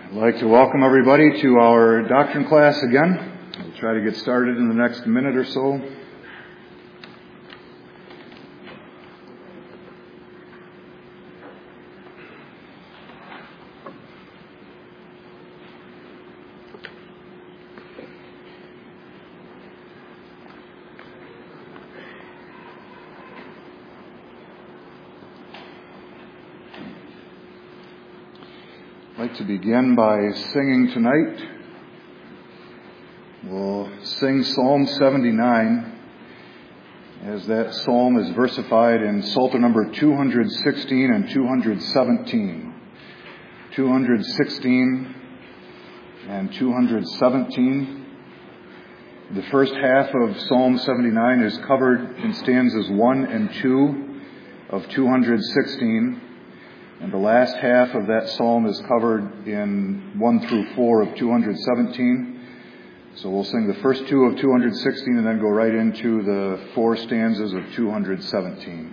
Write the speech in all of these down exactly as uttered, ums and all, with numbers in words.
I'd like to welcome everybody to our doctrine class again. We'll try to get started in the next minute or so. I'd like to begin by singing tonight. We'll sing Psalm seventy-nine, as that psalm is versified in Psalter number two hundred sixteen and two hundred seventeen. two hundred sixteen and two hundred seventeen. The first half of Psalm seventy-nine is covered in stanzas one and two of two hundred sixteen. And the last half of that psalm is covered in one through four of two hundred seventeen. So we'll sing the first two of two hundred sixteen and then go right into the four stanzas of two hundred seventeen.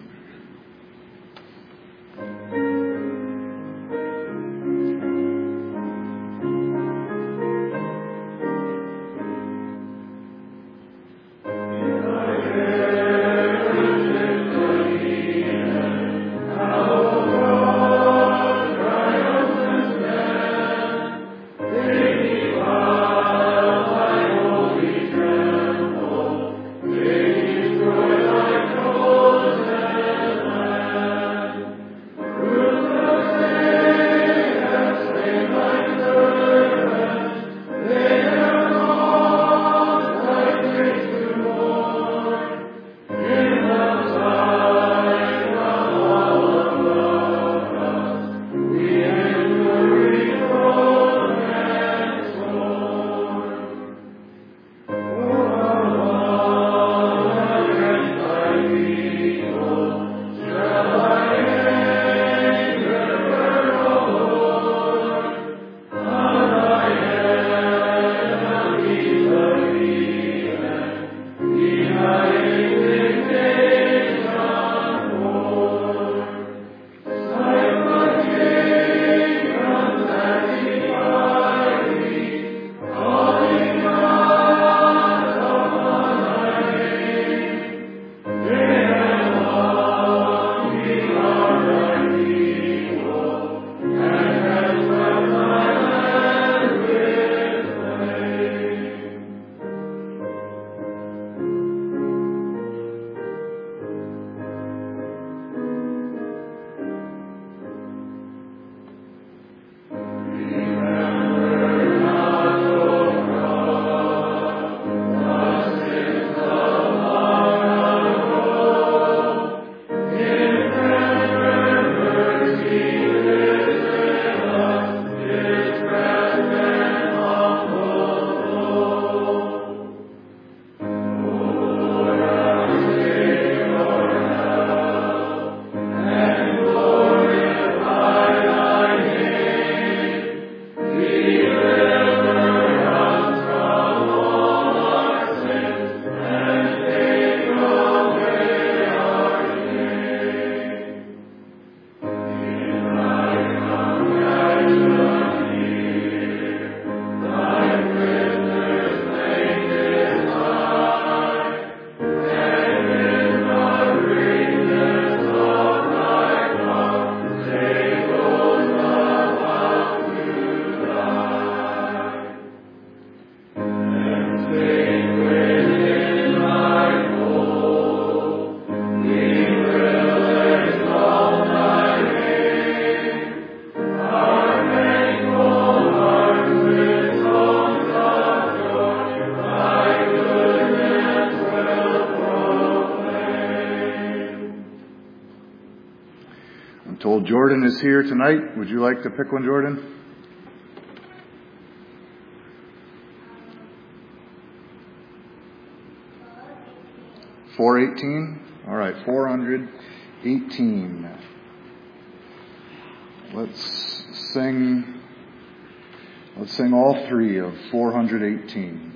Jordan is here tonight. Would you like to pick one, Jordan? four eighteen? All right, four hundred eighteen. Let's sing, let's sing all three of four hundred eighteen.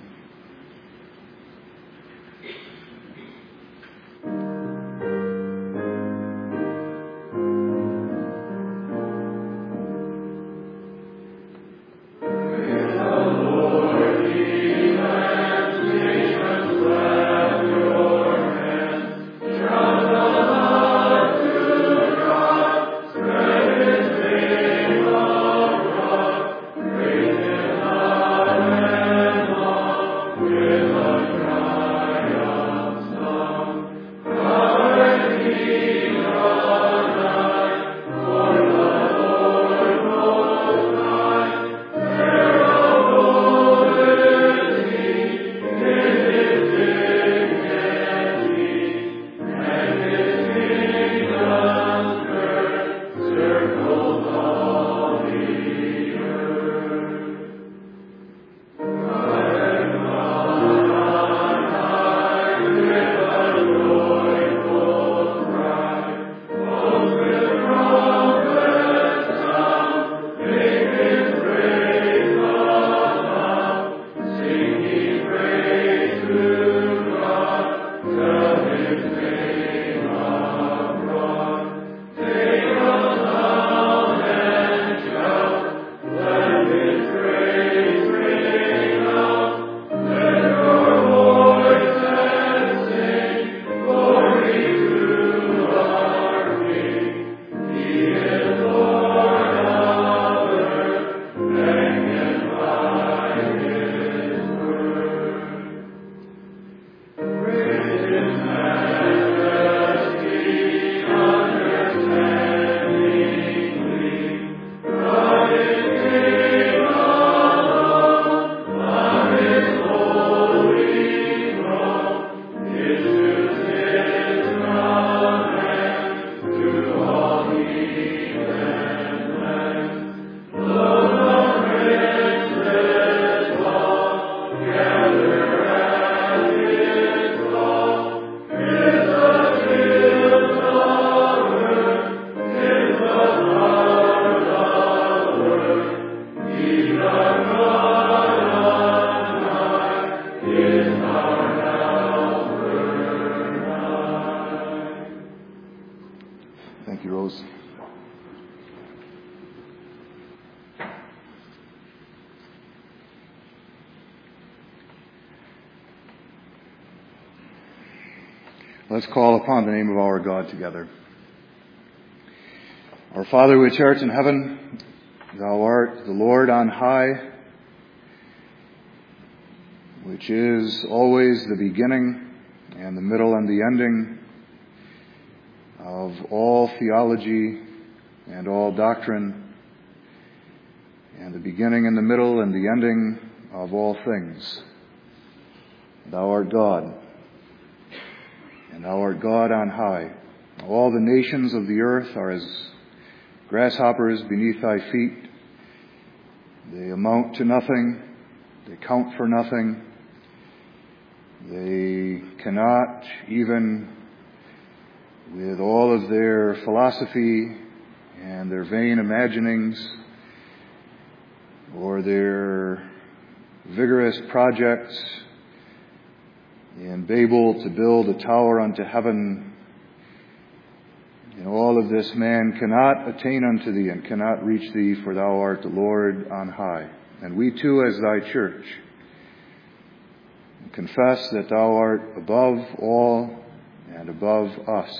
Thank you, Rose. Let's call upon the name of our God together. Our Father which art in heaven, thou art the Lord on high, which is always the beginning and the middle and the ending of all theology and all doctrine, and the beginning and the middle and the ending of all things. Thou art God, and thou art God on high. All the nations of the earth are as grasshoppers beneath thy feet. They amount to nothing. They count for nothing. They cannot, even with all of their philosophy and their vain imaginings or their vigorous projects in Babel to build a tower unto heaven, in all of this man cannot attain unto thee and cannot reach thee, for thou art the Lord on high. And we too, as thy church, confess that thou art above all and above us.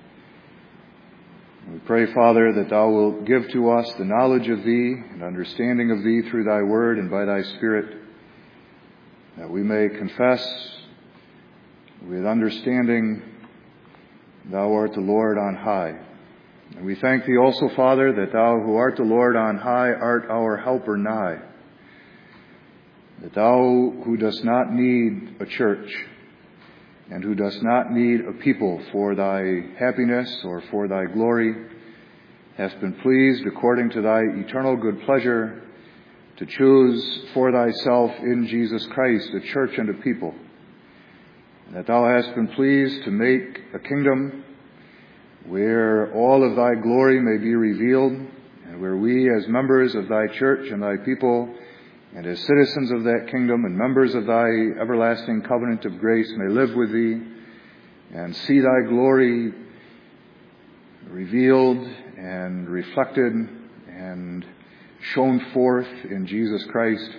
And we pray, Father, that thou wilt give to us the knowledge of thee and understanding of thee through thy word and by thy Spirit, that we may confess with understanding, thou art the Lord on high. And we thank thee also, Father, that thou who art the Lord on high art our helper nigh. That thou who dost not need a church and who dost not need a people for thy happiness or for thy glory, hast been pleased according to thy eternal good pleasure to choose for thyself in Jesus Christ a church and a people. And that thou hast been pleased to make a kingdom where all of thy glory may be revealed, and where we as members of thy church and thy people, and as citizens of that kingdom and members of thy everlasting covenant of grace, may live with thee and see thy glory revealed and reflected and shown forth in Jesus Christ.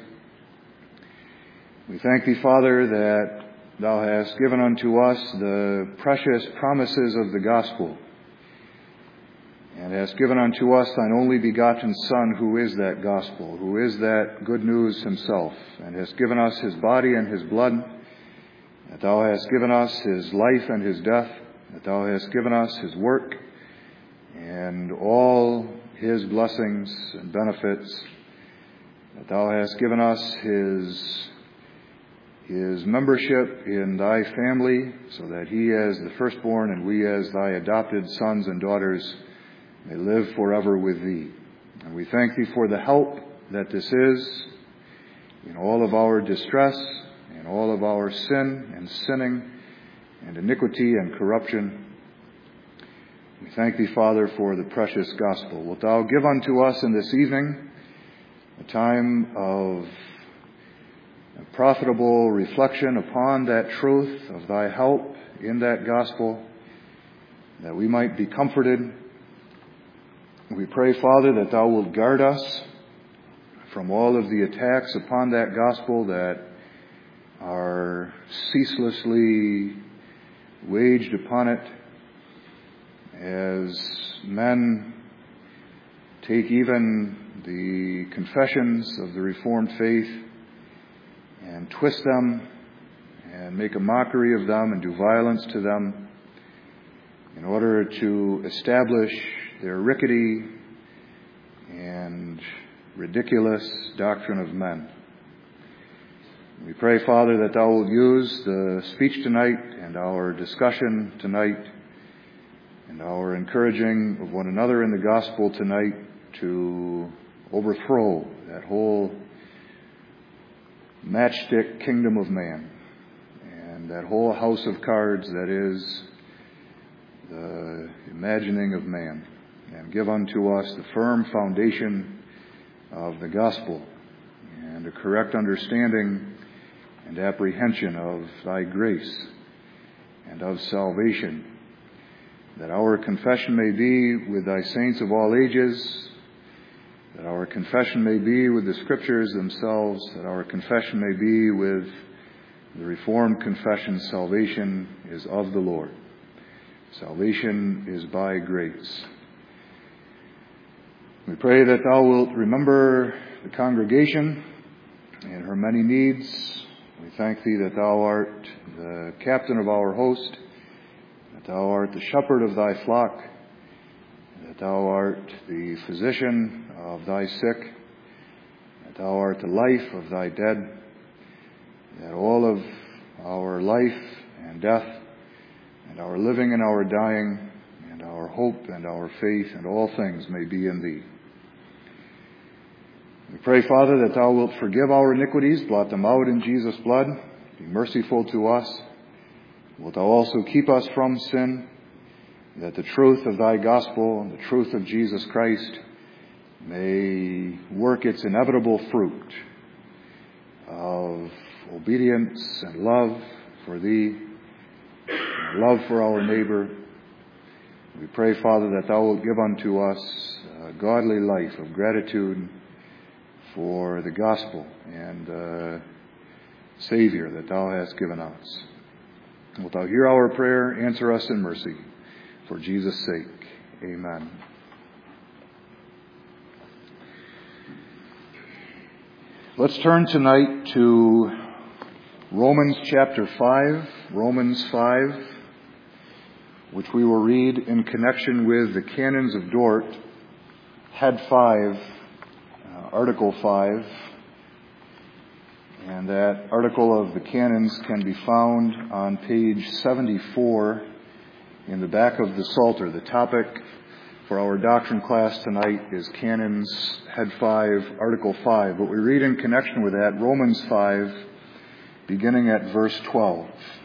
We thank thee, Father, that thou hast given unto us the precious promises of the gospel, and hast given unto us thine only begotten Son, who is that gospel, who is that good news himself, and hast given us his body and his blood, that thou hast given us his life and his death, that thou hast given us his work and all his blessings and benefits, that thou hast given us his his membership in thy family, so that he as the firstborn and we as thy adopted sons and daughters may live forever with thee. And we thank thee for the help that this is in all of our distress, in all of our sin and sinning and iniquity and corruption. We thank thee, Father, for the precious gospel. Wilt thou give unto us in this evening a time of a profitable reflection upon that truth of thy help in that gospel, that we might be comforted. We pray, Father, that thou wilt guard us from all of the attacks upon that gospel that are ceaselessly waged upon it, as men take even the confessions of the Reformed faith and twist them and make a mockery of them and do violence to them in order to establish their rickety and ridiculous doctrine of men. We pray, Father, that thou wilt use the speech tonight and our discussion tonight and our encouraging of one another in the gospel tonight to overthrow that whole matchstick kingdom of man and that whole house of cards that is the imagining of man, and give unto us the firm foundation of the gospel and a correct understanding and apprehension of thy grace and of salvation, that our confession may be with thy saints of all ages, that our confession may be with the Scriptures themselves, that our confession may be with the Reformed confession, salvation is of the Lord. Salvation is by grace. We pray that thou wilt remember the congregation and her many needs. We thank thee that thou art the captain of our host, that thou art the shepherd of thy flock, that thou art the physician of thy sick, that thou art the life of thy dead, that all of our life and death and our living and our dying and our hope and our faith and all things may be in thee. We pray, Father, that thou wilt forgive our iniquities, blot them out in Jesus' blood, be merciful to us. Wilt thou also keep us from sin, that the truth of thy gospel and the truth of Jesus Christ may work its inevitable fruit of obedience and love for thee, and love for our neighbor. We pray, Father, that thou wilt give unto us a godly life of gratitude for the gospel and uh, Savior that thou hast given us. Wilt thou hear our prayer, answer us in mercy, for Jesus' sake. Amen. Let's turn tonight to Romans chapter five, Romans five, which we will read in connection with the Canons of Dort, Head five, uh, Article five. And that article of the Canons can be found on page seventy-four in the back of the Psalter. The topic for our doctrine class tonight is Canons, Head five, Article five. But we read in connection with that Romans five, beginning at verse twelve.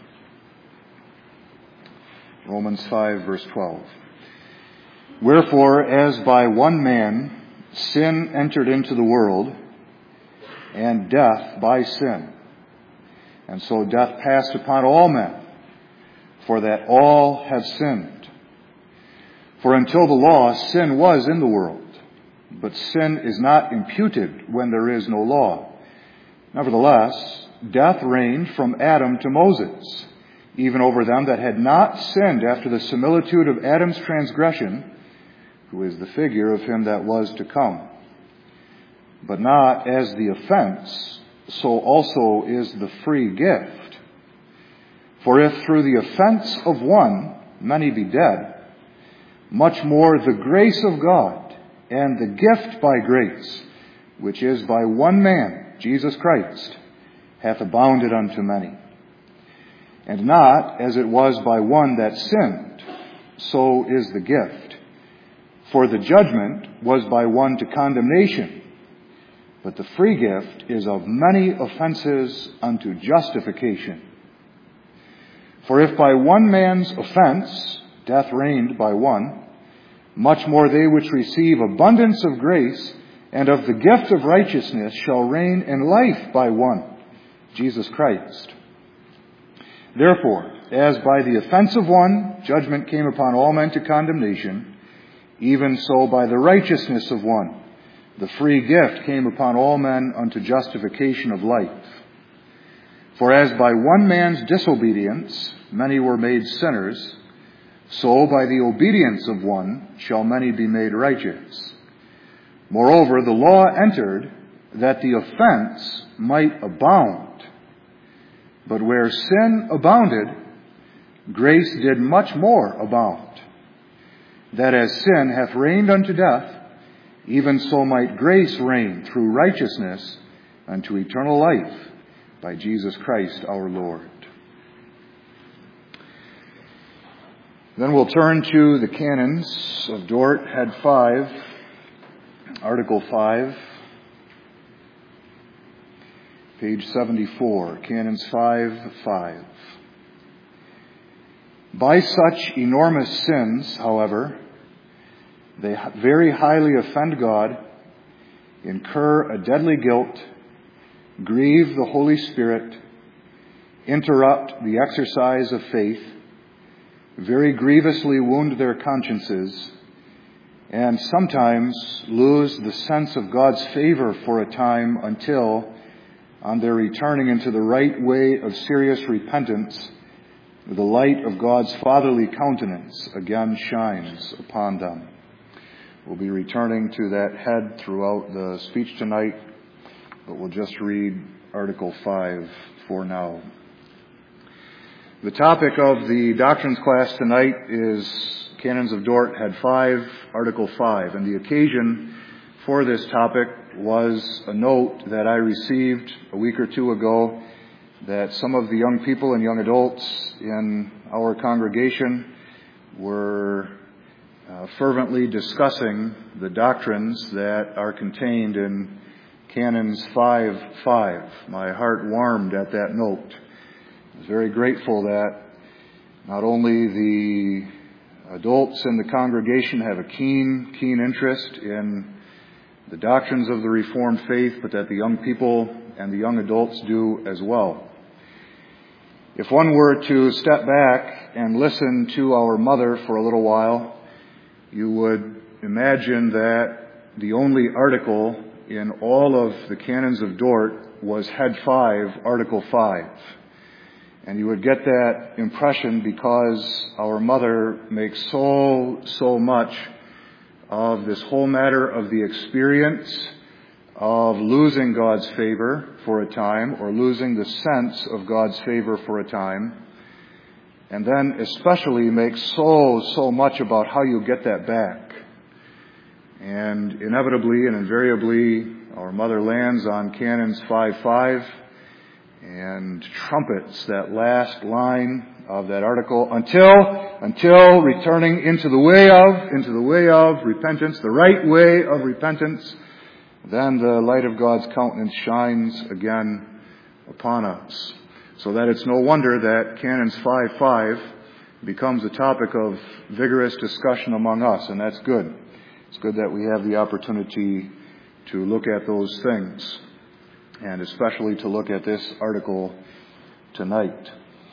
Romans five, verse twelve. Wherefore, as by one man sin entered into the world, and death by sin, and so death passed upon all men, for that all have sinned. For until the law, sin was in the world, but sin is not imputed when there is no law. Nevertheless, death reigned from Adam to Moses, even over them that had not sinned after the similitude of Adam's transgression, who is the figure of him that was to come. But not as the offense, so also is the free gift. For if through the offense of one many be dead, much more the grace of God and the gift by grace, which is by one man, Jesus Christ, hath abounded unto many. And not as it was by one that sinned, so is the gift. For the judgment was by one to condemnation, but the free gift is of many offenses unto justification. For if by one man's offense death reigned by one, much more they which receive abundance of grace and of the gift of righteousness shall reign in life by one, Jesus Christ. Therefore, as by the offense of one judgment came upon all men to condemnation, even so by the righteousness of one the free gift came upon all men unto justification of life. For as by one man's disobedience many were made sinners, so by the obedience of one shall many be made righteous. Moreover, the law entered that the offense might abound. But where sin abounded, grace did much more abound. That as sin hath reigned unto death, even so might grace reign through righteousness unto eternal life by Jesus Christ our Lord. Then we'll turn to the Canons of Dort, Head five, Article five, page seventy-four, Canons five, five. By such enormous sins, however, they very highly offend God, incur a deadly guilt, grieve the Holy Spirit, interrupt the exercise of faith, very grievously wound their consciences, and sometimes lose the sense of God's favor for a time until, on their returning into the right way of serious repentance, the light of God's fatherly countenance again shines upon them. We'll be returning to that head throughout the speech tonight, but we'll just read Article five for now. The topic of the doctrines class tonight is Canons of Dort, Head five, Article five, and the occasion for this topic was a note that I received a week or two ago that some of the young people and young adults in our congregation were uh, fervently discussing the doctrines that are contained in Canons five five. My heart warmed at that note. I was very grateful that not only the adults in the congregation have a keen, keen interest in the doctrines of the Reformed faith, but that the young people and the young adults do as well. If one were to step back and listen to our mother for a little while, you would imagine that the only article in all of the Canons of Dort was Head five, Article five. And you would get that impression because our mother makes so, so much of this whole matter of the experience of losing God's favor for a time, or losing the sense of God's favor for a time, and then especially makes so, so much about how you get that back. And inevitably and invariably, our mother lands on Canons five five and trumpets that last line of that article until, until returning into the way of, into the way of repentance, the right way of repentance, then the light of God's countenance shines again upon us. So that it's no wonder that Canons five five becomes a topic of vigorous discussion among us, and that's good. It's good that we have the opportunity to look at those things, and especially to look at this article tonight.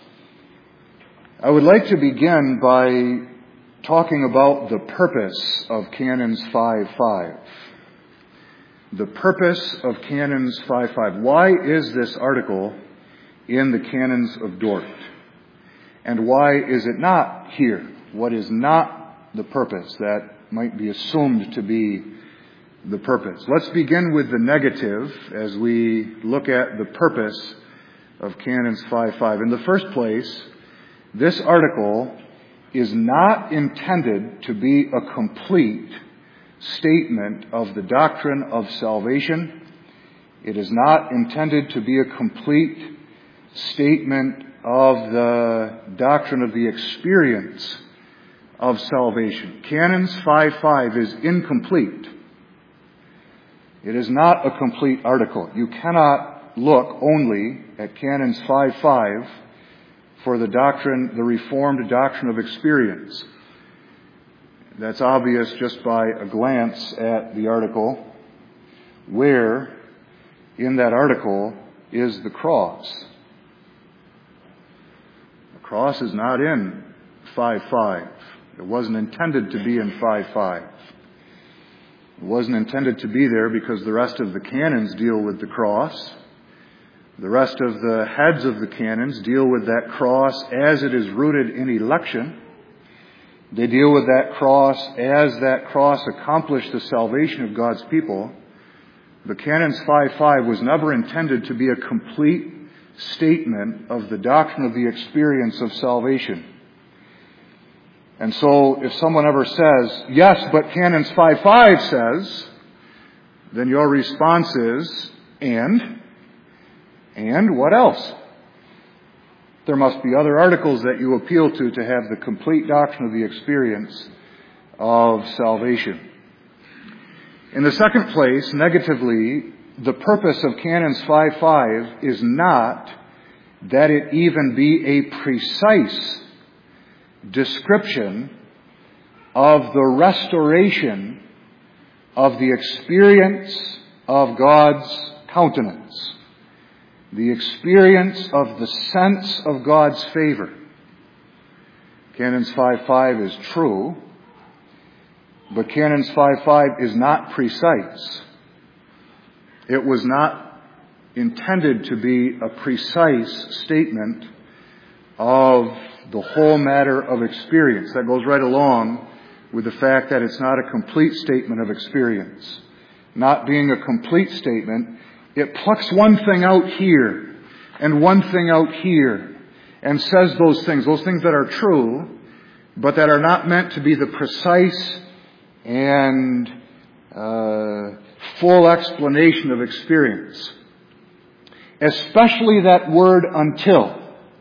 I would like to begin by talking about the purpose of Canons five five. The purpose of Canons five five. Why is this article in the Canons of Dort? And why is it not here? What is not the purpose that might be assumed to be the purpose? Let's begin with the negative as we look at the purpose of Canons five five. In the first place, this article is not intended to be a complete statement of the doctrine of salvation. It is not intended to be a complete statement of the doctrine of the experience of salvation. Canons five five is incomplete. It is not a complete article. You cannot look only at Canons five five for the doctrine, the Reformed doctrine of experience. That's obvious just by a glance at the article. Where in that article is the cross? The cross is not in five five. It wasn't intended to be in five five. It wasn't intended to be there because the rest of the canons deal with the cross. The rest of the heads of the canons deal with that cross as it is rooted in election. They deal with that cross as that cross accomplished the salvation of God's people. The Canons five five was never intended to be a complete statement of the doctrine of the experience of salvation. And so if someone ever says, yes, but Canons five five says, then your response is, and? And what else? There must be other articles that you appeal to to have the complete doctrine of the experience of salvation. In the second place, negatively, the purpose of Canons five five is not that it even be a precise description of the restoration of the experience of God's countenance, the experience of the sense of God's favor. Canons five five is true, but Canons five five is not precise. It was not intended to be a precise statement of the whole matter of experience. That goes right along with the fact that it's not a complete statement of experience. Not being a complete statement, it plucks one thing out here and one thing out here and says those things, those things that are true, but that are not meant to be the precise and uh, full explanation of experience. Especially that word until.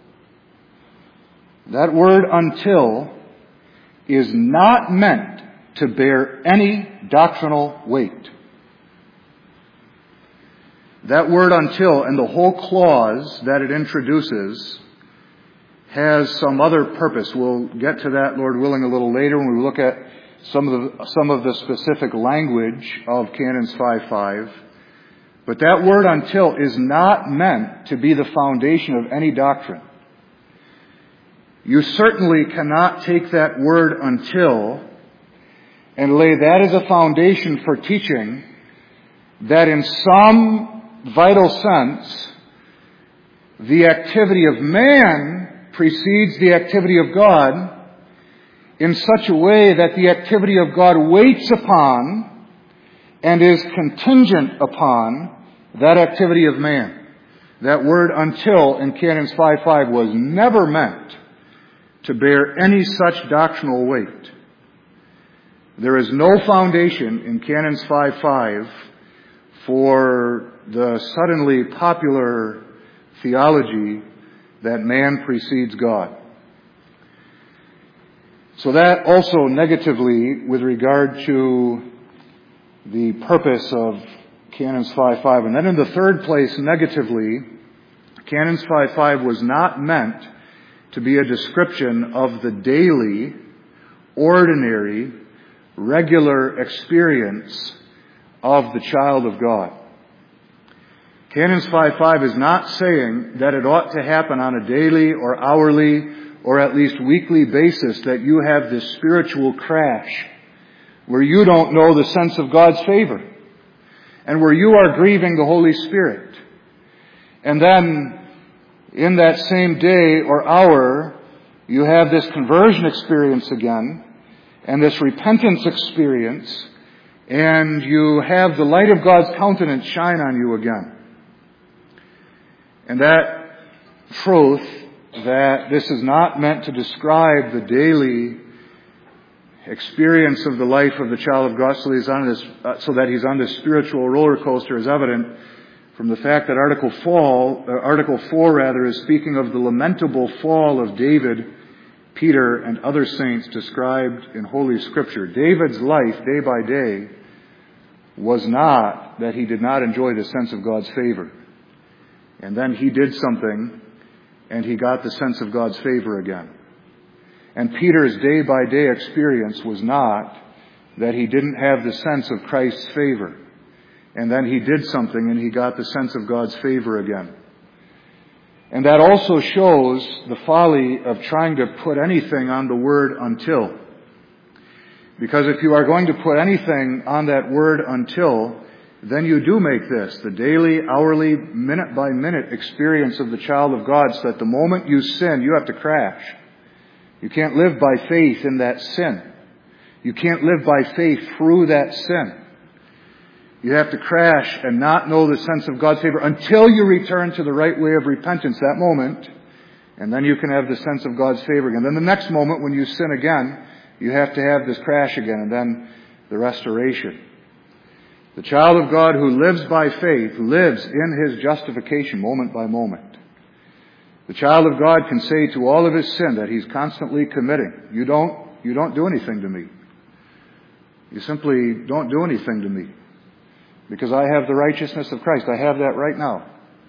That word until is not meant to bear any doctrinal weight. That word until and the whole clause that it introduces has some other purpose. We'll get to that, Lord willing, a little later when we look at some of the, some of the specific language of Canons five five. But that word until is not meant to be the foundation of any doctrine. You certainly cannot take that word until and lay that as a foundation for teaching that in some vital sense the activity of man precedes the activity of God in such a way that the activity of God waits upon and is contingent upon that activity of man. That word until in Canons five five was never meant to bear any such doctrinal weight. There is no foundation in Canons five five for the suddenly popular theology that man precedes God. So that also negatively, with regard to the purpose of Canons five five. And then in the third place, negatively, Canons five five was not meant to be a description of the daily, ordinary, regular experience of the child of God. Canons five five is not saying that it ought to happen on a daily or hourly or at least weekly basis that you have this spiritual crash where you don't know the sense of God's favor and where you are grieving the Holy Spirit. And then in that same day or hour, you have this conversion experience again and this repentance experience, and you have the light of God's countenance shine on you again. And that truth, that this is not meant to describe the daily experience of the life of the child of God so that he's on this, uh, so that he's on this spiritual roller coaster, is evident from the fact that Article four, uh, Article four rather, is speaking of the lamentable fall of David, Peter, and other saints described in Holy Scripture. David's life, day by day, was not that he did not enjoy the sense of God's favor. And then he did something, and he got the sense of God's favor again. And Peter's day-by-day experience was not that he didn't have the sense of Christ's favor. And then he did something, and he got the sense of God's favor again. And that also shows the folly of trying to put anything on the word until. Because if you are going to put anything on that word until, then you do make this the daily, hourly, minute-by-minute experience of the child of God, so that the moment you sin, you have to crash. You can't live by faith in that sin. You can't live by faith through that sin. You have to crash and not know the sense of God's favor until you return to the right way of repentance that moment, and then you can have the sense of God's favor again. Then the next moment when you sin again, you have to have this crash again, and then the restoration. The child of God who lives by faith lives in his justification moment by moment. The child of God can say to all of his sin that he's constantly committing, you don't, you don't do anything to me. You simply don't do anything to me. Because I have the righteousness of Christ. I have that right now.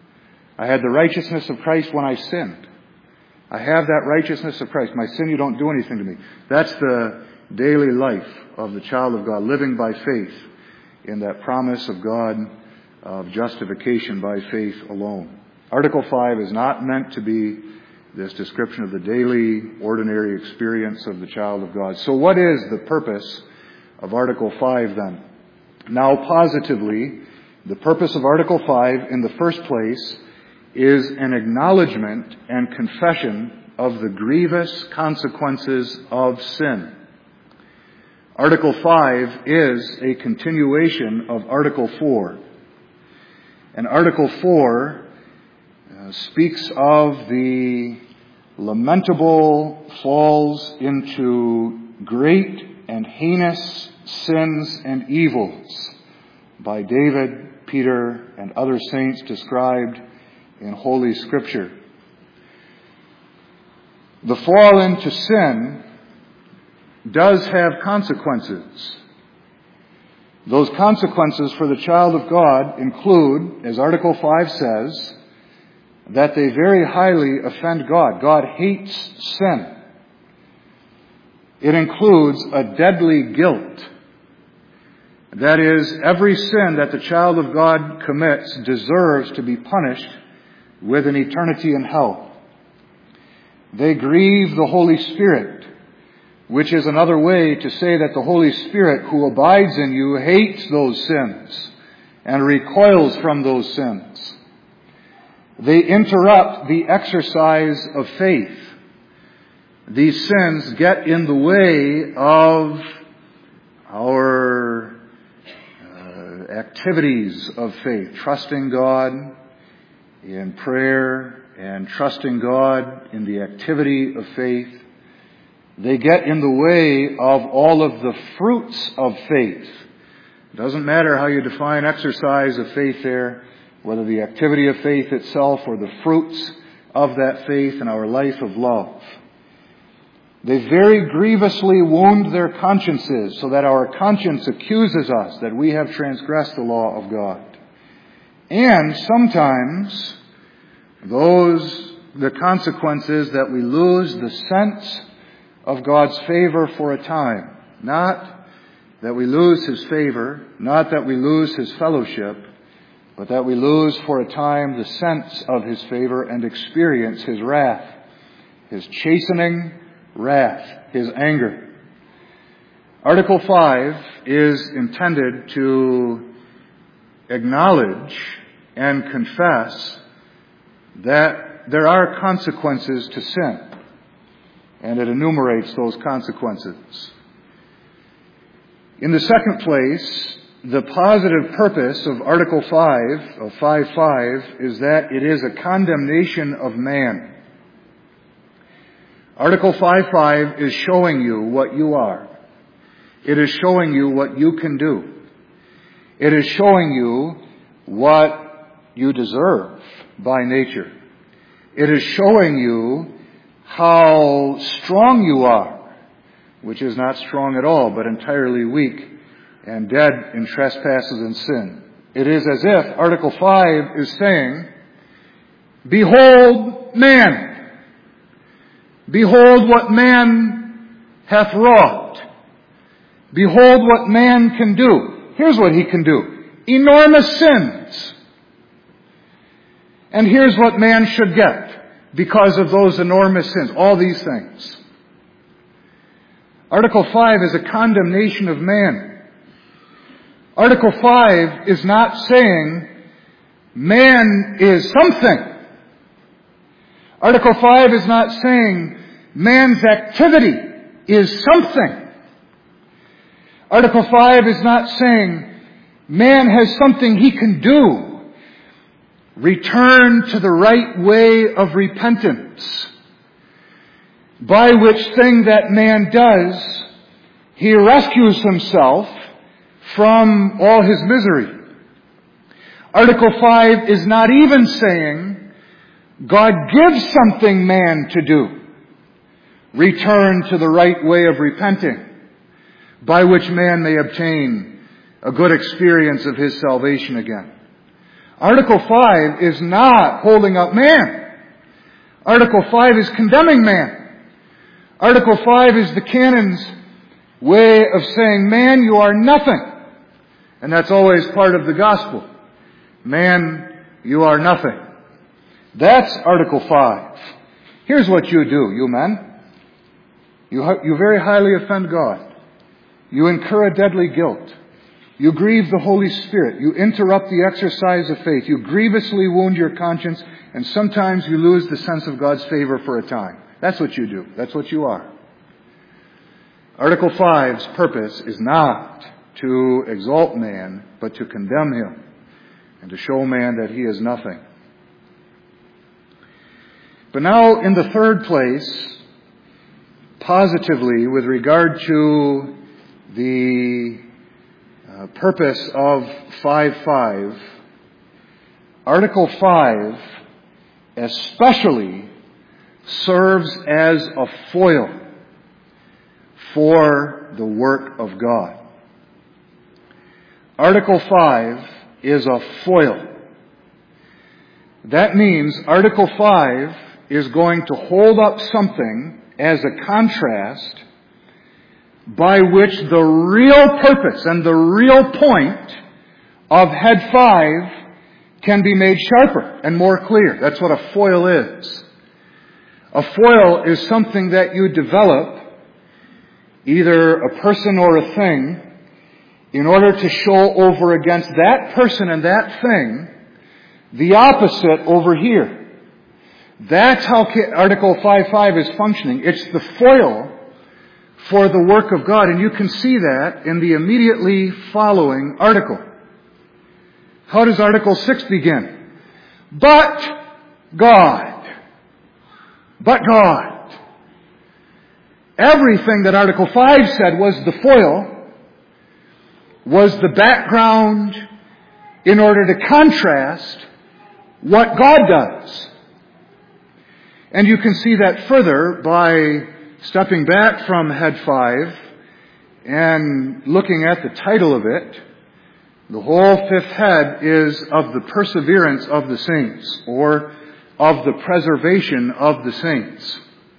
I had the righteousness of Christ when I sinned. I have that righteousness of Christ. My sin, you don't do anything to me. That's the daily life of the child of God, living by faith in that promise of God of justification by faith alone. Article five is not meant to be this description of the daily, ordinary experience of the child of God. So what is the purpose of Article five then? Now, positively, the purpose of Article five, in the first place, is an acknowledgement and confession of the grievous consequences of sin. Article five is a continuation of Article four. And Article four uh, speaks of the lamentable falls into great and heinous sins and evils by David, Peter, and other saints described in Holy Scripture. The fall into sin does have consequences. Those consequences for the child of God include, as Article five says, that they very highly offend God. God hates sin. It includes a deadly guilt. That is, every sin that the child of God commits deserves to be punished with an eternity in hell. They grieve the Holy Spirit, which is another way to say that the Holy Spirit who abides in you hates those sins and recoils from those sins. They interrupt the exercise of faith. These sins get in the way of our uh, activities of faith, trusting God in prayer and trusting God in the activity of faith. They get in the way of all of the fruits of faith. It doesn't matter how you define exercise of faith there, whether the activity of faith itself or the fruits of that faith in our life of love. They very grievously wound their consciences so that our conscience accuses us that we have transgressed the law of God. And sometimes those, the consequences that we lose the sense of God's favor for a time. Not that we lose His favor, not that we lose His fellowship, but that we lose for a time the sense of His favor and experience His wrath, His chastening wrath, His anger. Article five is intended to acknowledge and confess that there are consequences to sin. And it enumerates those consequences. In the second place, the positive purpose of Article five, of five five, is that it is a condemnation of man. Article five five is showing you what you are. It is showing you what you can do. It is showing you what you deserve by nature. It is showing you how strong you are, which is not strong at all, but entirely weak and dead in trespasses and sin. It is as if Article five is saying, behold man. Behold what man hath wrought. Behold what man can do. Here's what he can do. Enormous sins. And here's what man should get because of those enormous sins. All these things. Article five is a condemnation of man. Article five is not saying man is something. Article five is not saying man's activity is something. Article five is not saying man has something he can do. Return to the right way of repentance, by which thing that man does, he rescues himself from all his misery. Article five is not even saying God gives something man to do. Return to the right way of repenting, by which man may obtain a good experience of his salvation again. Article five is not holding up man. Article five is condemning man. Article five is the canon's way of saying, man, you are nothing. And that's always part of the gospel. Man, you are nothing. That's Article five. Here's what you do, you men. You, you very highly offend God. You incur a deadly guilt. You grieve the Holy Spirit. You interrupt the exercise of faith. You grievously wound your conscience. And sometimes you lose the sense of God's favor for a time. That's what you do. That's what you are. Article five's purpose is not to exalt man, but to condemn him and to show man that he is nothing. But now, in the third place, positively, with regard to the uh, purpose of five five, Article five especially serves as a foil for the work of God. Article five is a foil. That means Article five is going to hold up something as a contrast by which the real purpose and the real point of Head five can be made sharper and more clear. That's what a foil is. A foil is something that you develop, either a person or a thing, in order to show over against that person and that thing the opposite over here. That's how Article five five is functioning. It's the foil for the work of God. And you can see that in the immediately following article. How does Article six begin? But God. But God. Everything that Article five said was the foil, was the background in order to contrast what God does. And you can see that further by stepping back from Head five and looking at the title of it. The whole fifth head is of the perseverance of the saints, or of the preservation of the saints.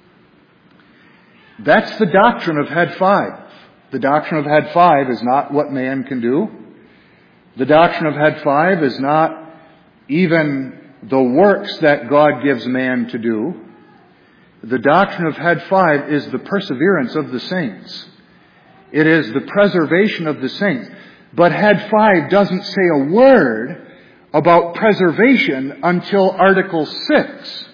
That's the doctrine of Head five. The doctrine of Head five is not what man can do. The doctrine of Head five is not even the works that God gives man to do. The doctrine of Head five is the perseverance of the saints. It is the preservation of the saints. But Head five doesn't say a word about preservation until Article six.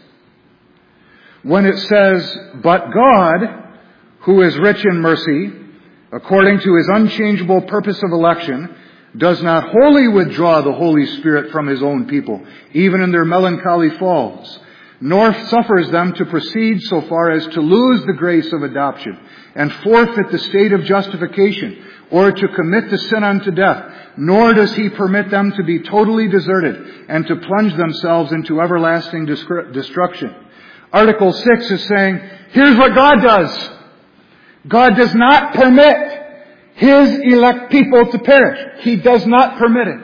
When it says, but God, who is rich in mercy, according to his unchangeable purpose of election, does not wholly withdraw the Holy Spirit from his own people, even in their melancholy falls, nor suffers them to proceed so far as to lose the grace of adoption and forfeit the state of justification, or to commit the sin unto death, nor does he permit them to be totally deserted and to plunge themselves into everlasting destruction. Article six is saying, here's what God does. God does not permit his elect people to perish. He does not permit it.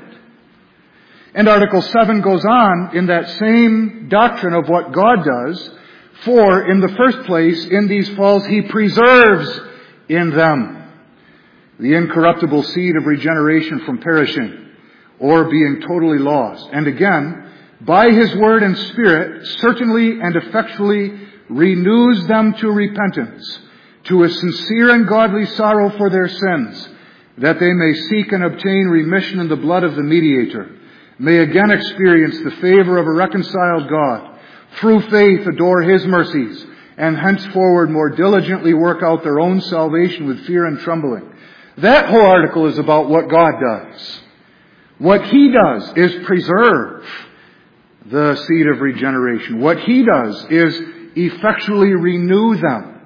And Article seven goes on in that same doctrine of what God does. For, in the first place, in these falls, he preserves in them the incorruptible seed of regeneration from perishing or being totally lost. And again, by his word and spirit, certainly and effectually renews them to repentance, to a sincere and godly sorrow for their sins, that they may seek and obtain remission in the blood of the mediator, may again experience the favor of a reconciled God, through faith adore his mercies, and henceforward more diligently work out their own salvation with fear and trembling. That whole article is about what God does. What he does is preserve the seed of regeneration. What he does is effectually renew them.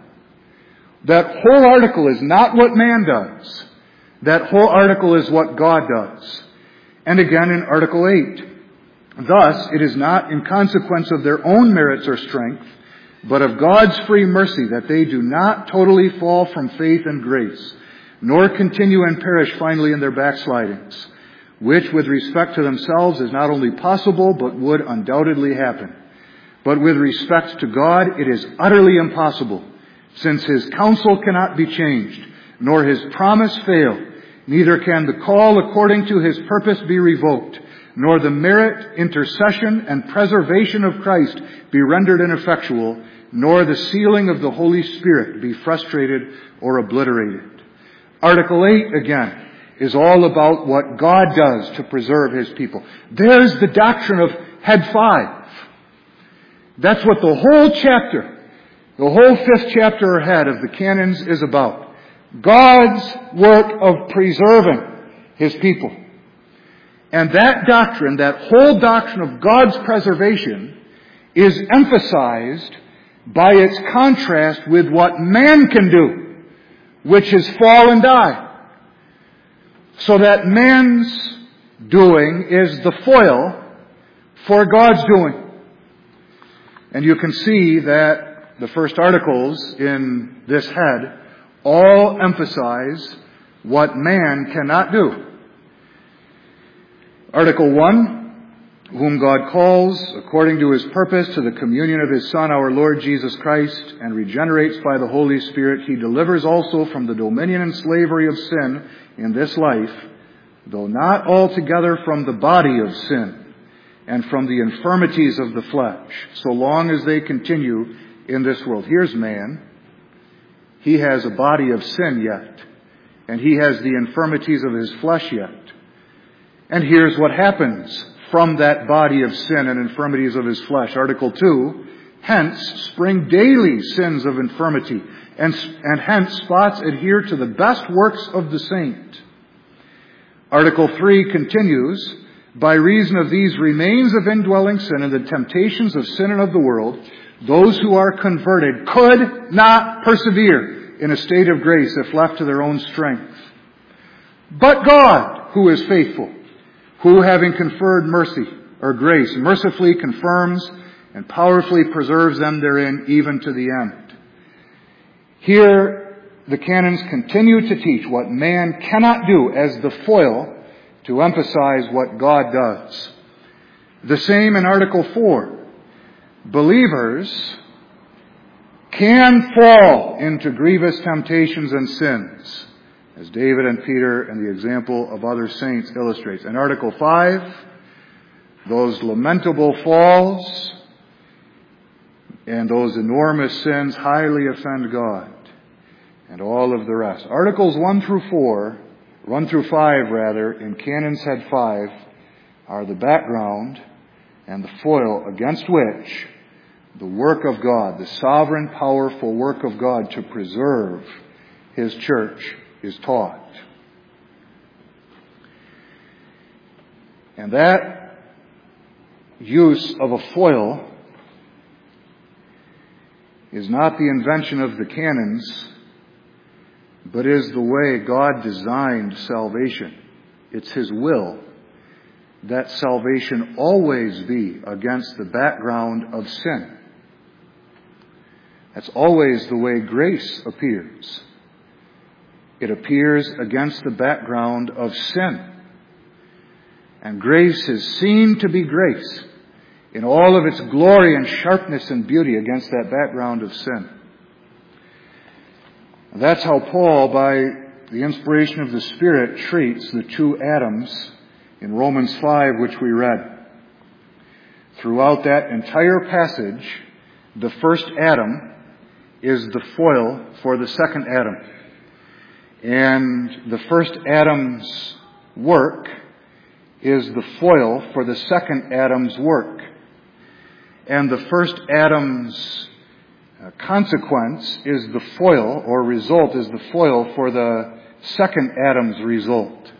That whole article is not what man does. That whole article is what God does. And again in Article eight. Thus, it is not in consequence of their own merits or strength, but of God's free mercy that they do not totally fall from faith and grace, nor continue and perish finally in their backslidings, which with respect to themselves is not only possible, but would undoubtedly happen. But with respect to God, it is utterly impossible, since his counsel cannot be changed, nor his promise fail. Neither can the call according to his purpose be revoked, nor the merit, intercession, and preservation of Christ be rendered ineffectual, nor the sealing of the Holy Spirit be frustrated or obliterated. Article eight, again, is all about what God does to preserve His people. There's the doctrine of head five. That's what the whole chapter, the whole fifth chapter ahead of the canons is about. God's work of preserving His people. And that doctrine, that whole doctrine of God's preservation, is emphasized by its contrast with what man can do, which is fall and die. So that man's doing is the foil for God's doing. And you can see that the first articles in this head all emphasize what man cannot do. Article one, whom God calls, according to His purpose, to the communion of His Son, our Lord Jesus Christ, and regenerates by the Holy Spirit, He delivers also from the dominion and slavery of sin in this life, though not altogether from the body of sin, and from the infirmities of the flesh, so long as they continue in this world. Here's man. He has a body of sin yet, and he has the infirmities of his flesh yet. And here's what happens from that body of sin and infirmities of his flesh. Article two, hence spring daily sins of infirmity, and, and hence spots adhere to the best works of the saint. Article three continues, by reason of these remains of indwelling sin and the temptations of sin and of the world, those who are converted could not persevere in a state of grace if left to their own strength. But God, who is faithful, who having conferred mercy or grace, mercifully confirms and powerfully preserves them therein even to the end. Here, the canons continue to teach what man cannot do as the foil to emphasize what God does. The same in Article four. Believers can fall into grievous temptations and sins, as David and Peter and the example of other saints illustrates. In Article five, those lamentable falls and those enormous sins highly offend God, and all of the rest. Articles one through four, one through five rather, in Canon's Head five, are the background and the foil against which the work of God, the sovereign, powerful work of God to preserve His church, is taught. And that use of a foil is not the invention of the canons, but is the way God designed salvation. It's His will that salvation always be against the background of sin. That's always the way grace appears. It appears against the background of sin. And grace is seen to be grace in all of its glory and sharpness and beauty against that background of sin. And that's how Paul, by the inspiration of the Spirit, treats the two Adams in Romans five, which we read. Throughout that entire passage, the first Adam is the foil for the second Adam. And the first Adam's work is the foil for the second Adam's work. And the first Adam's consequence is the foil, or result is the foil for the second Adam's result.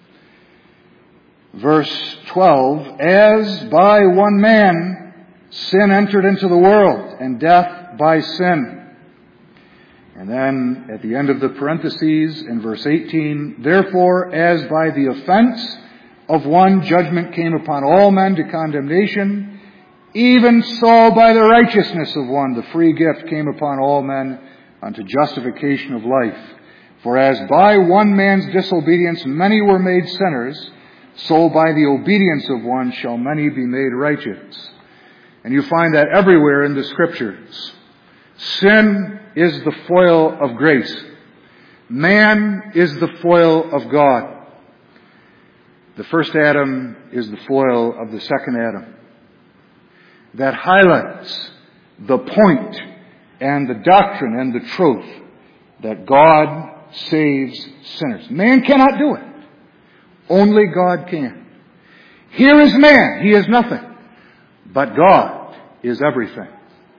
Verse twelve, as by one man sin entered into the world, and death by sin. And then at the end of the parentheses in verse eighteen, therefore as by the offense of one judgment came upon all men to condemnation, even so by the righteousness of one the free gift came upon all men unto justification of life. For as by one man's disobedience many were made sinners, so by the obedience of one shall many be made righteous. And you find that everywhere in the Scriptures. Sin is the foil of grace. Man is the foil of God. The first Adam is the foil of the second Adam. That highlights the point and the doctrine and the truth that God saves sinners. Man cannot do it. Only God can. Here is man. He is nothing. But God is everything.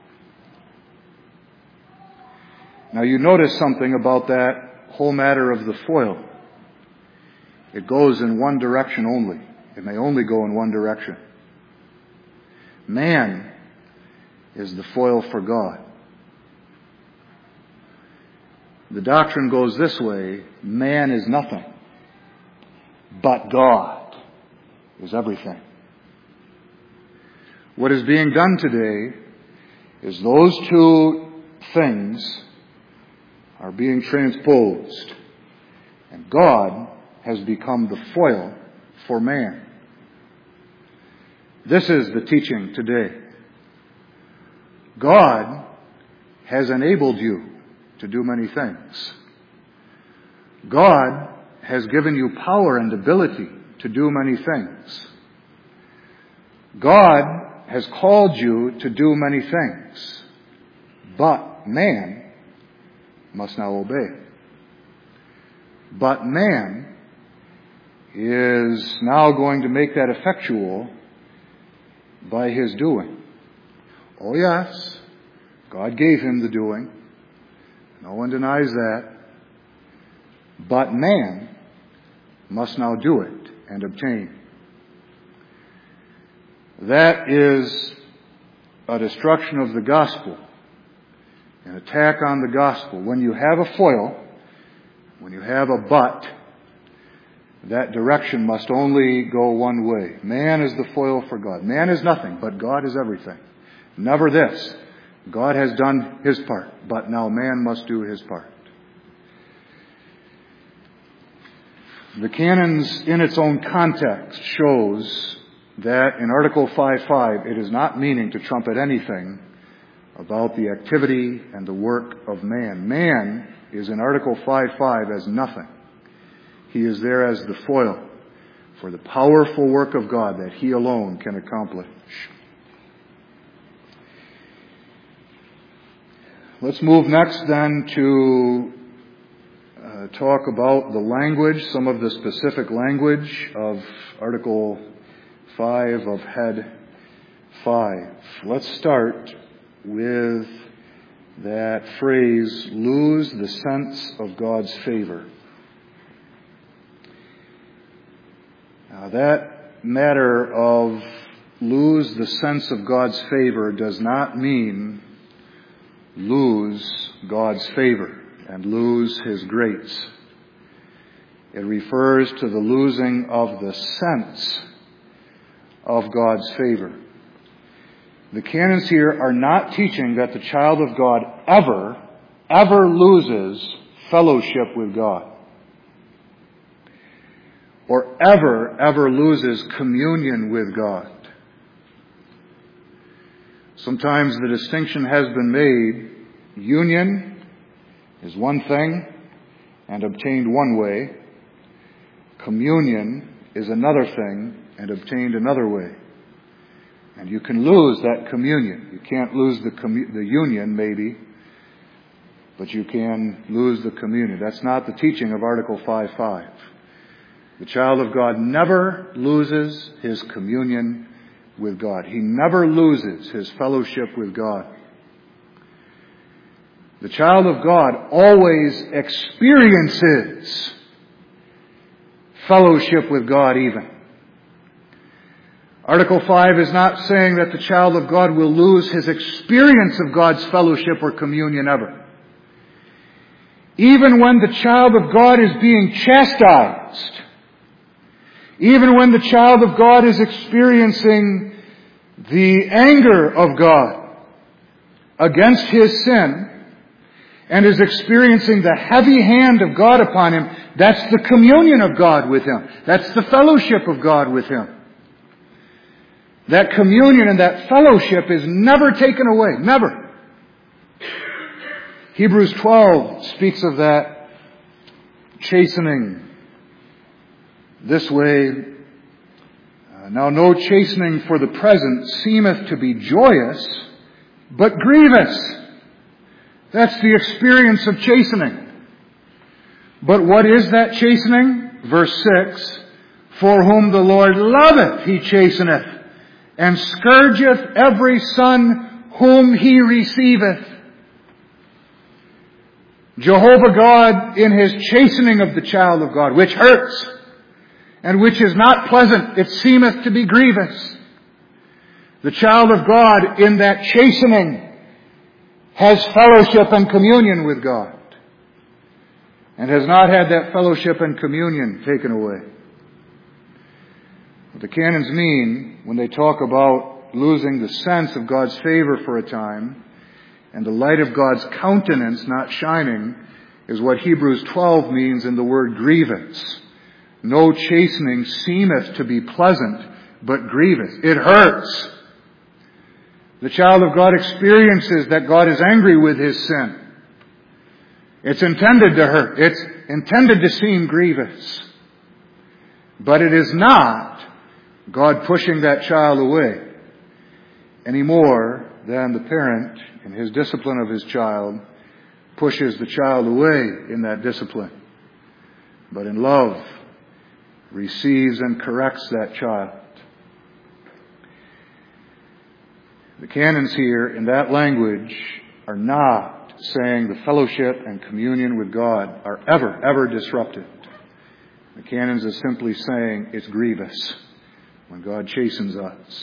Now you notice something about that whole matter of the foil. It goes in one direction only. It may only go in one direction. Man is the foil for God. The doctrine goes this way: man is nothing, but God is everything. What is being done today is those two things are being transposed, and God has become the foil for man. This is the teaching today. God has enabled you to do many things. God has given you power and ability to do many things. God has called you to do many things. But man must now obey. But man is now going to make that effectual by his doing. Oh yes, God gave him the doing. No one denies that. But man must now do it and obtain. That is a destruction of the gospel, an attack on the gospel. When you have a foil, when you have a but, that direction must only go one way. Man is the foil for God. Man is nothing, but God is everything. Never this. God has done his part, but now man must do his part. The canons in its own context shows that in Article five five it is not meaning to trumpet anything about the activity and the work of man. Man is in Article five five as nothing. He is there as the foil for the powerful work of God that he alone can accomplish. Let's move next then to uh, talk about the language, some of the specific language of Article five of Head five. Let's start with that phrase, lose the sense of God's favor. Now that matter of lose the sense of God's favor does not mean lose God's favor and lose his grace. It refers to the losing of the sense of God's favor. The canons here are not teaching that the child of God ever, ever loses fellowship with God, or ever, ever loses communion with God. Sometimes the distinction has been made. Union is one thing and obtained one way. Communion is another thing and obtained another way. And you can lose that communion. You can't lose the commu- the union, maybe, but you can lose the communion. That's not the teaching of Article five five. The child of God never loses his communion with God. He never loses his fellowship with God. The child of God always experiences fellowship with God even. Article five is not saying that the child of God will lose his experience of God's fellowship or communion ever. Even when the child of God is being chastised, even when the child of God is experiencing the anger of God against his sin and is experiencing the heavy hand of God upon him, that's the communion of God with him. That's the fellowship of God with him. That communion and that fellowship is never taken away. Never. Hebrews twelve speaks of that chastening this way. Uh, now no chastening for the present seemeth to be joyous, but grievous. That's the experience of chastening. But what is that chastening? Verse six, for whom the Lord loveth, he chasteneth, and scourgeth every son whom he receiveth. Jehovah God, in his chastening of the child of God, which hurts, and which is not pleasant, it seemeth to be grievous. The child of God, in that chastening, has fellowship and communion with God, and has not had that fellowship and communion taken away. What the canons mean when they talk about losing the sense of God's favor for a time, and the light of God's countenance not shining, is what Hebrews twelve means in the word grievous. No chastening seemeth to be pleasant, but grievous. It hurts. The child of God experiences that God is angry with his sin. It's intended to hurt. It's intended to seem grievous. But it is not God pushing that child away any more than the parent, in his discipline of his child, pushes the child away in that discipline, but in love receives and corrects that child. The canons here, in that language, are not saying the fellowship and communion with God are ever, ever disrupted. The canons are simply saying it's grievous when God chastens us.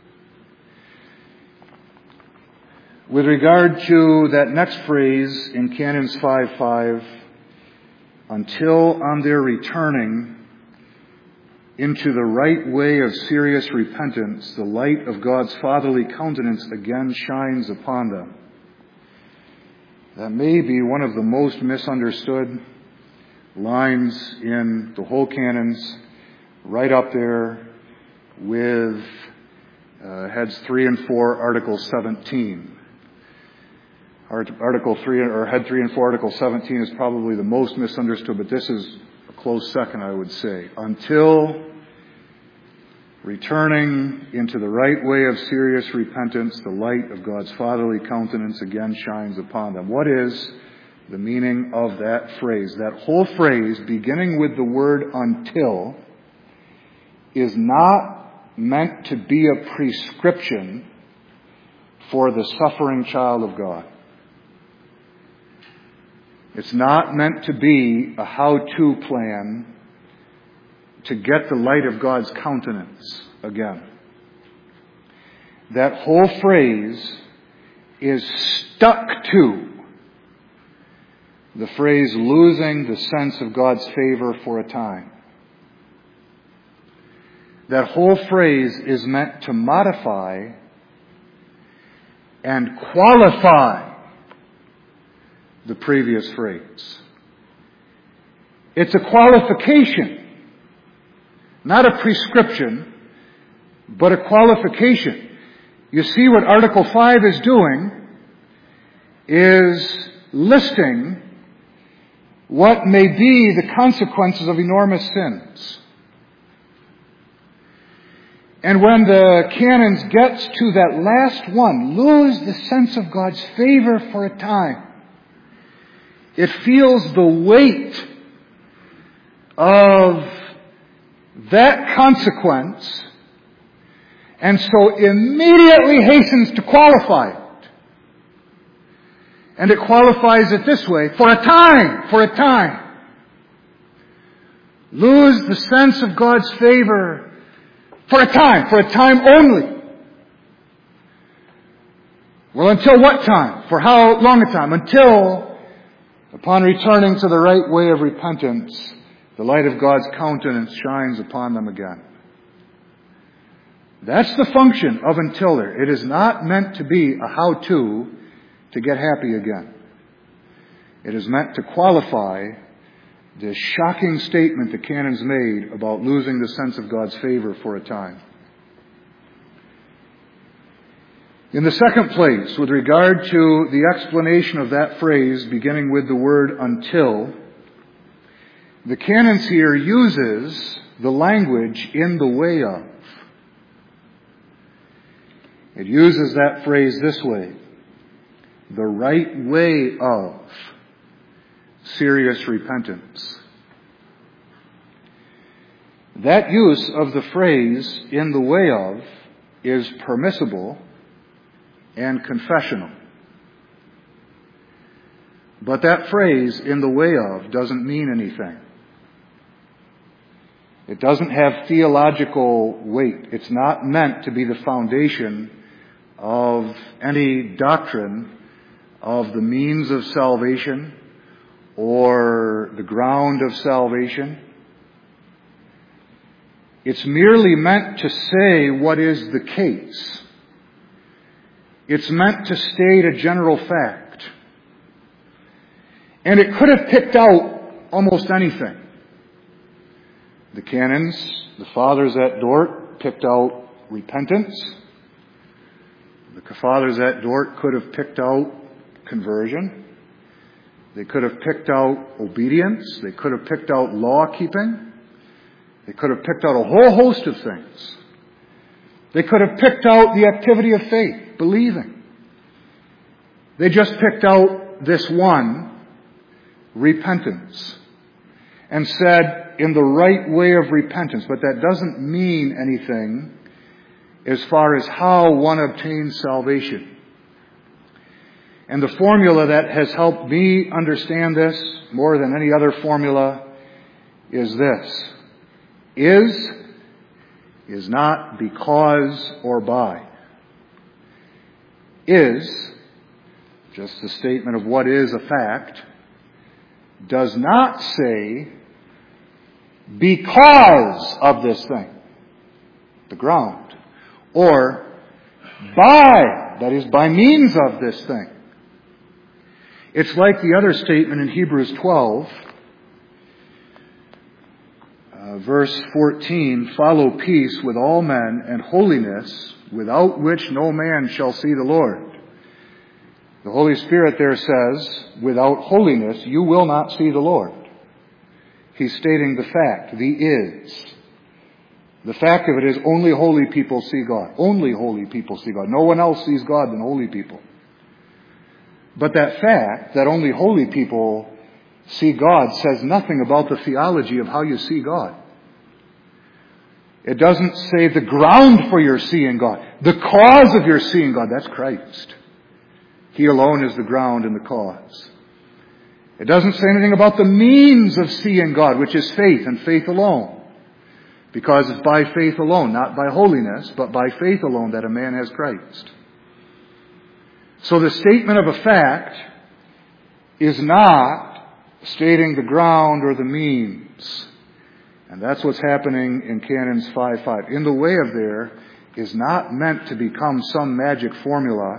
With regard to that next phrase in Canons five five, until on their returning into the right way of serious repentance, the light of God's fatherly countenance again shines upon them. That may be one of the most misunderstood lines in the whole canons, right up there with uh, heads three and four, Article seventeen. Article three, or head three and four, Article seventeen is probably the most misunderstood, but this is a close second, I would say. Until returning into the right way of serious repentance, the light of God's fatherly countenance again shines upon them. What is the meaning of that phrase? That whole phrase, beginning with the word until, is not meant to be a prescription for the suffering child of God. It's not meant to be a how-to plan to get the light of God's countenance again. That whole phrase is stuck to the phrase losing the sense of God's favor for a time. That whole phrase is meant to modify and qualify the previous phrase. It's a qualification, not a prescription, but a qualification. You see, what Article five is doing is listing what may be the consequences of enormous sins. And when the canons gets to that last one, lose the sense of God's favor for a time, it feels the weight of that consequence, and so immediately hastens to qualify it. And it qualifies it this way: for a time, for a time. Lose the sense of God's favor for a time, for a time only. Well, until what time? For how long a time? Until, upon returning to the right way of repentance, the light of God's countenance shines upon them again. That's the function of until there. It is not meant to be a how-to to get happy again. It is meant to qualify this shocking statement the canons made about losing the sense of God's favor for a time. In the second place, with regard to the explanation of that phrase beginning with the word until, the canons here uses the language in the way of. It uses that phrase this way: the right way of serious repentance. That use of the phrase "in the way of" is permissible and confessional. But that phrase "in the way of" doesn't mean anything. It doesn't have theological weight. It's not meant to be the foundation of any doctrine of the means of salvation or the ground of salvation. It's merely meant to say what is the case. It's meant to state a general fact. And it could have picked out almost anything. The canons, the fathers at Dort, picked out repentance. The fathers at Dort could have picked out conversion. They could have picked out obedience. They could have picked out law-keeping. They could have picked out a whole host of things. They could have picked out the activity of faith, believing. They just picked out this one, repentance, and said, in the right way of repentance. But that doesn't mean anything as far as how one obtains salvation. And the formula that has helped me understand this more than any other formula is this. Is, is not because or by. Is, just a statement of what is a fact, does not say because of this thing, the ground, or by, that is, by means of this thing. It's like the other statement in Hebrews twelve, uh, verse fourteen, follow peace with all men and holiness, without which no man shall see the Lord. The Holy Spirit there says, without holiness you will not see the Lord. He's stating the fact, the is. The fact of it is only holy people see God. Only holy people see God. No one else sees God than holy people. But that fact, that only holy people see God, says nothing about the theology of how you see God. It doesn't say the ground for your seeing God. The cause of your seeing God, that's Christ. He alone is the ground and the cause. It doesn't say anything about the means of seeing God, which is faith and faith alone. Because it's by faith alone, not by holiness, but by faith alone that a man has Christ. So the statement of a fact is not stating the ground or the means. And that's what's happening in Canons five five. In the way of there is not meant to become some magic formula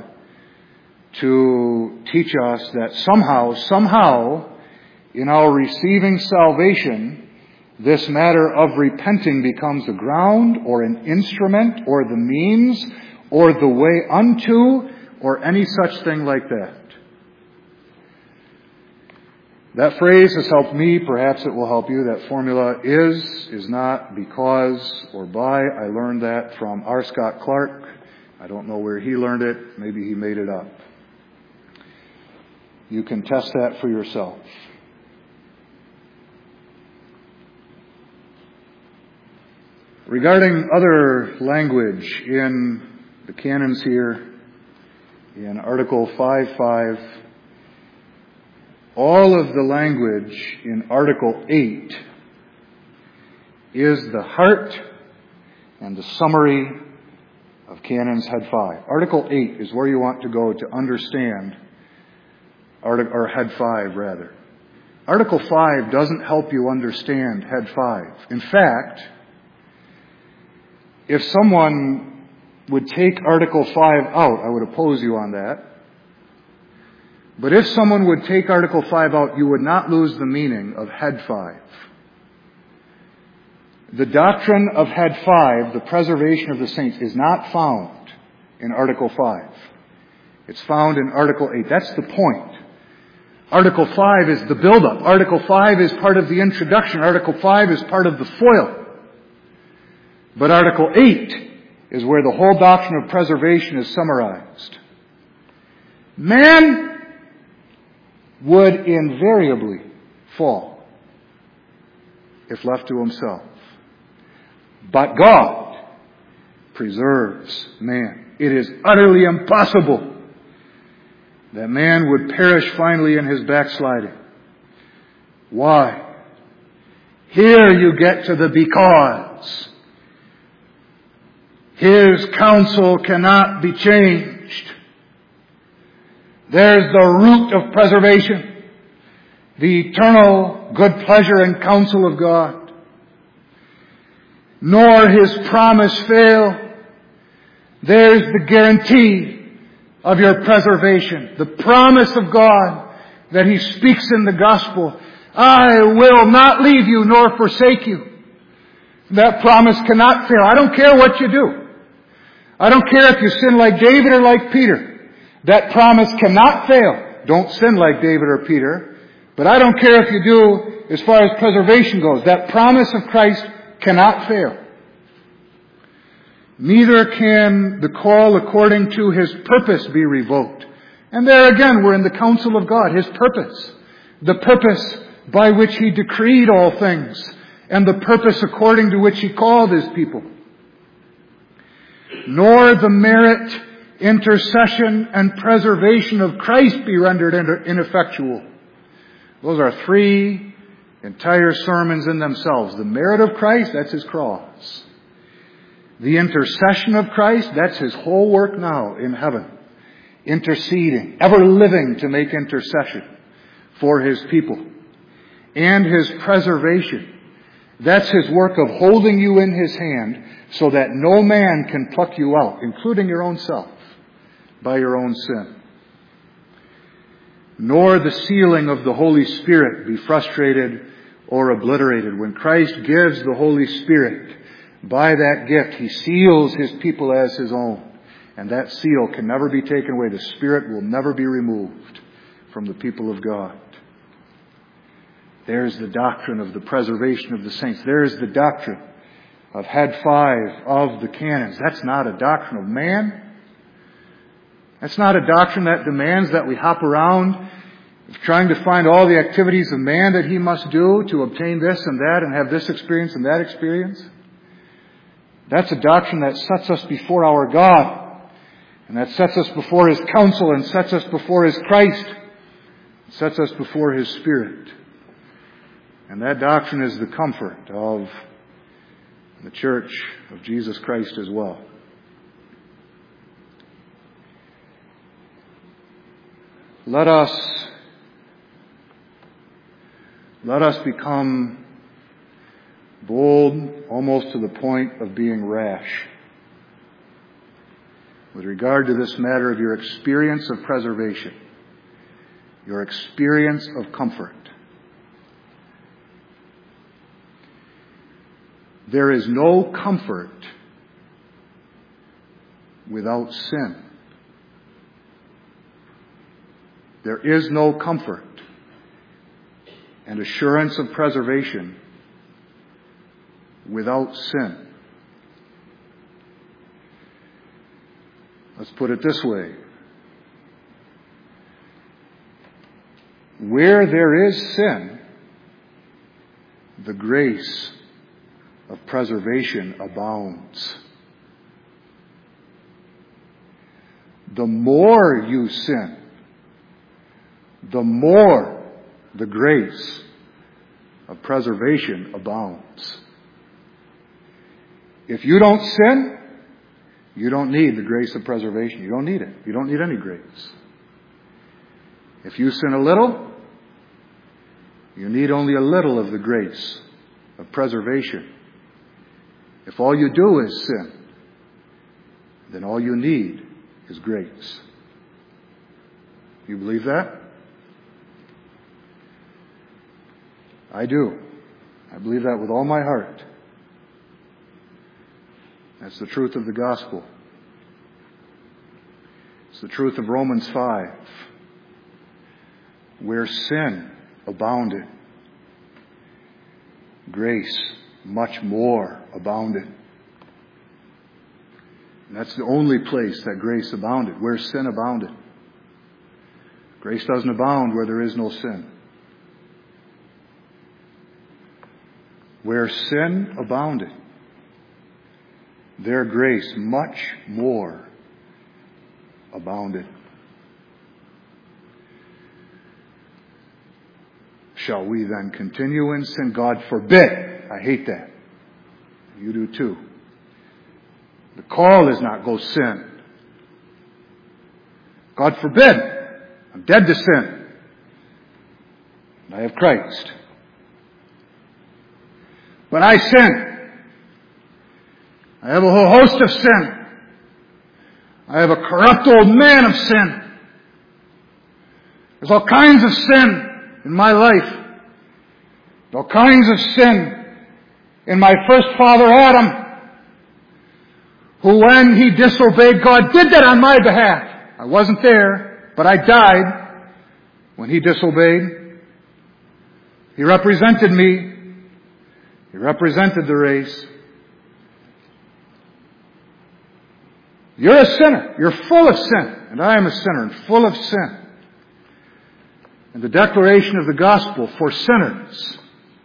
to teach us that somehow, somehow, in our receiving salvation, this matter of repenting becomes a ground or an instrument or the means or the way unto or any such thing like that. That phrase has helped me. Perhaps it will help you. That formula is, is not, because, or by. I learned that from R. Scott Clark. I don't know where he learned it. Maybe he made it up. You can test that for yourself. Regarding other language in the canons here, in Article five five, all of the language in Article eight is the heart and the summary of Canons Head five. Article eight is where you want to go to understand, or Head five rather. Article five doesn't help you understand Head five. In fact, if someone would take Article five out, I would oppose you on that. But if someone would take Article five out, you would not lose the meaning of Head five. The doctrine of Head five, the preservation of the saints, is not found in Article five. It's found in Article eight. That's the point. Article five is the build-up. Article five is part of the introduction. Article five is part of the foil. But Article eight is where the whole doctrine of preservation is summarized. man would invariably fall if left to himself. But God preserves man. It is utterly impossible that man would perish finally in his backsliding. Why? Here you get to the because. His counsel cannot be changed. There's the root of preservation, the eternal good pleasure and counsel of God. Nor his promise fail. There's the guarantee of your preservation. The promise of God that He speaks in the gospel. I will not leave you nor forsake you. That promise cannot fail. I don't care what you do. I don't care if you sin like David or like Peter. That promise cannot fail. Don't sin like David or Peter. But I don't care if you do as far as preservation goes. That promise of Christ cannot fail. Neither can the call according to His purpose be revoked. And there again, we're in the counsel of God, His purpose. The purpose by which He decreed all things, and the purpose according to which He called His people. Nor the merit, intercession, and preservation of Christ be rendered ineffectual. Those are three entire sermons in themselves. The merit of Christ, that's His cross. The intercession of Christ, that's His whole work now in heaven. Interceding, ever living to make intercession for His people. And His preservation, that's His work of holding you in His hand so that no man can pluck you out, including your own self, by your own sin. Nor the sealing of the Holy Spirit be frustrated or obliterated. When Christ gives the Holy Spirit, by that gift, He seals His people as His own. And that seal can never be taken away. The Spirit will never be removed from the people of God. There's the doctrine of the preservation of the saints. There's the doctrine of head five of the canons. That's not a doctrine of man. That's not a doctrine that demands that we hop around trying to find all the activities of man that he must do to obtain this and that and have this experience and that experience. That's a doctrine that sets us before our God, and that sets us before His counsel, and sets us before His Christ, sets us before His Spirit. And that doctrine is the comfort of the Church of Jesus Christ as well. Let us, let us become bold almost to the point of being rash with regard to this matter of your experience of preservation, your experience of comfort. There is no comfort without sin. There is no comfort and assurance of preservation without sin. Let's put it this way. Where there is sin, the grace of preservation abounds. The more you sin, the more the grace of preservation abounds. If you don't sin, you don't need the grace of preservation. You don't need it. You don't need any grace. If you sin a little, you need only a little of the grace of preservation. If all you do is sin, then all you need is grace. You believe that? I do. I believe that with all my heart. That's the truth of the gospel. It's the truth of Romans five. Where sin abounded, grace much more abounded. And that's the only place that grace abounded, where sin abounded. Grace doesn't abound where there is no sin. Where sin abounded, there grace much more abounded. Shall we then continue in sin? God forbid. I hate that. You do too. The call is not go sin. God forbid. I'm dead to sin. And I have Christ. But I sin. I have a whole host of sin. I have a corrupt old man of sin. There's all kinds of sin in my life. All kinds of sin in my first father Adam, who when he disobeyed God did that on my behalf. I wasn't there, but I died when he disobeyed. He represented me. He represented the race. You're a sinner. You're full of sin. And I am a sinner and full of sin. And the declaration of the gospel for sinners,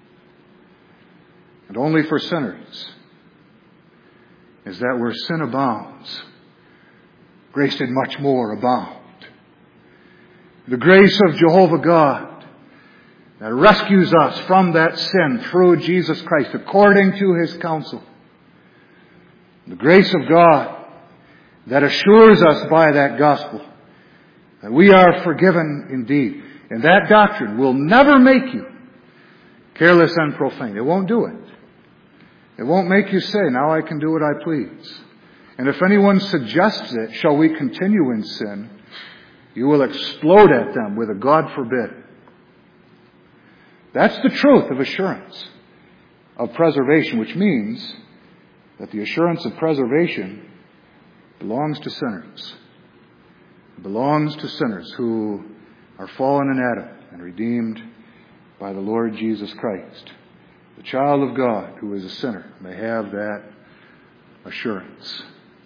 and only for sinners, is that where sin abounds, grace did much more abound. The grace of Jehovah God that rescues us from that sin through Jesus Christ according to His counsel. The grace of God that assures us by that gospel that we are forgiven indeed. And that doctrine will never make you careless and profane. It won't do it. It won't make you say, now I can do what I please. And if anyone suggests it, shall we continue in sin, you will explode at them with a God forbid. That's the truth of assurance of preservation, which means that the assurance of preservation belongs to sinners. It belongs to sinners who are fallen in Adam and redeemed by the Lord Jesus Christ. The child of God who is a sinner may have that assurance.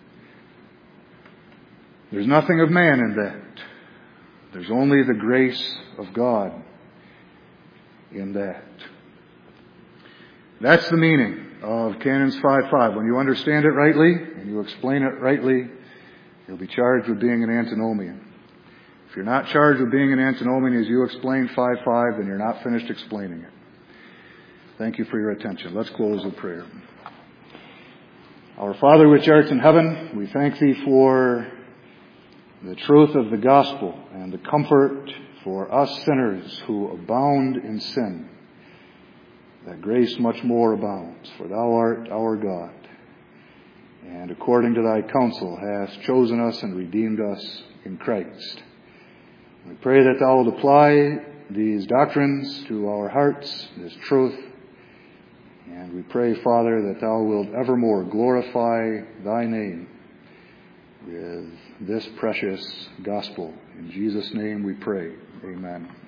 There's nothing of man in that. There's only the grace of God in that. That's the meaning of Canons five five. When you understand it rightly and you explain it rightly, you'll be charged with being an antinomian. If you're not charged with being an antinomian as you explain five five, then you're not finished explaining it. Thank you for your attention. Let's close with prayer. Our Father which art in heaven, we thank Thee for the truth of the gospel and the comfort for us sinners who abound in sin, that grace much more abounds. For Thou art our God, and according to Thy counsel hast chosen us and redeemed us in Christ. We pray that Thou wilt apply these doctrines to our hearts, this truth. And we pray, Father, that Thou wilt evermore glorify Thy name with this precious gospel. In Jesus' name we pray. Amen.